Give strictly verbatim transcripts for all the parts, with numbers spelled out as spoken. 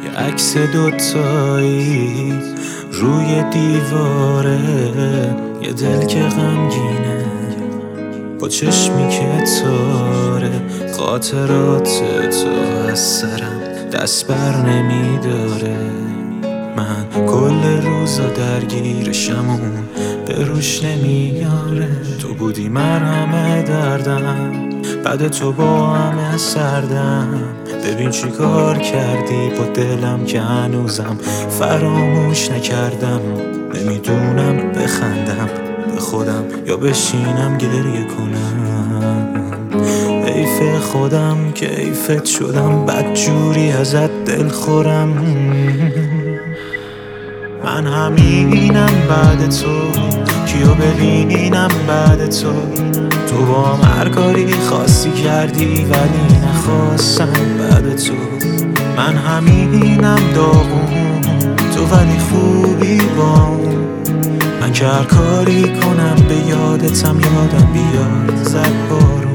یه عکس دوتایی روی دیواره، یه دل که غمگینه با چشمی که تاره. خاطرات تو از سرم دست بر نمیداره. من کل روزا درگیرشم و به روش نمیاره. تو بودی مرهم دردم، بعد تو با همه سردم. ببین چی کار کردی با دلم که هنوزم فراموش نکردم. نمیدونم بخندم به خودم یا بشینم گریه کنم. حیف خودم که حیفت شدم، بدجوری ازت دل خورم. من همینم بعد تو، کیو ببینم بعد تو. تو با هم هر کاری خاصی کردی ولی نخواستم بعد تو. من همینم داغون، تو ولی خوبی با اون. من که هر کاری کنم به یادتم یادم بیاد زد بارون.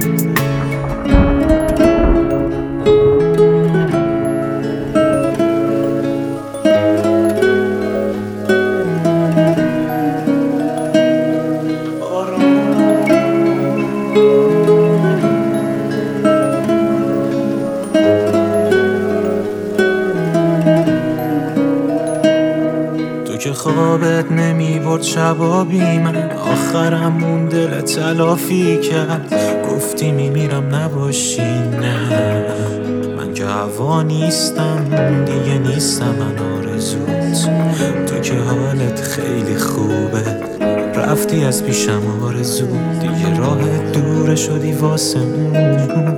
که خوابت نمی برد شبا بی من، آخرم اون دل تلافی کرد. گفتی میمیرم نباشی، نه من که هوا نیستم دیگه، نیستم من آرزوت. تو که حالت خیلی خوبه، رفتی از پیشم آرزو. دیگه راحت دوره شدی واسه من.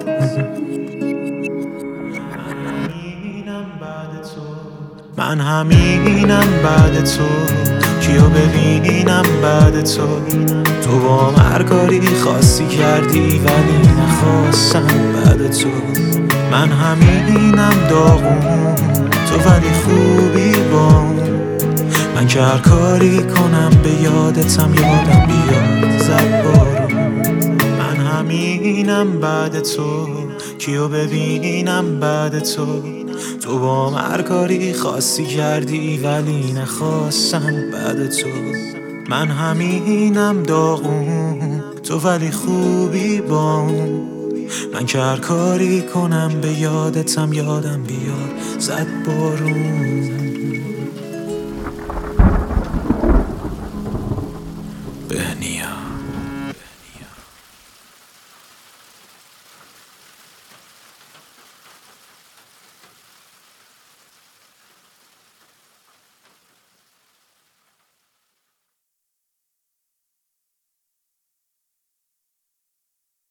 من همینم بعد تو، کیو ببینم بعد تو. تو با هر کاری خاصی کردی ولی نخواستم بعد تو. من همینم داغون، تو ولی خوبی با اون. من که هر کاری کنم به یادتم یادم بیاد زد بارون. من همینم بعد تو، کیو ببینم بعد تو. تو با هر کاری خاصی کردی ولی نخواستم بعد تو. من همینم داغون، تو ولی خوبی با اون. من که هر کاری کنم به یادتم یادم بیاد زد بارون.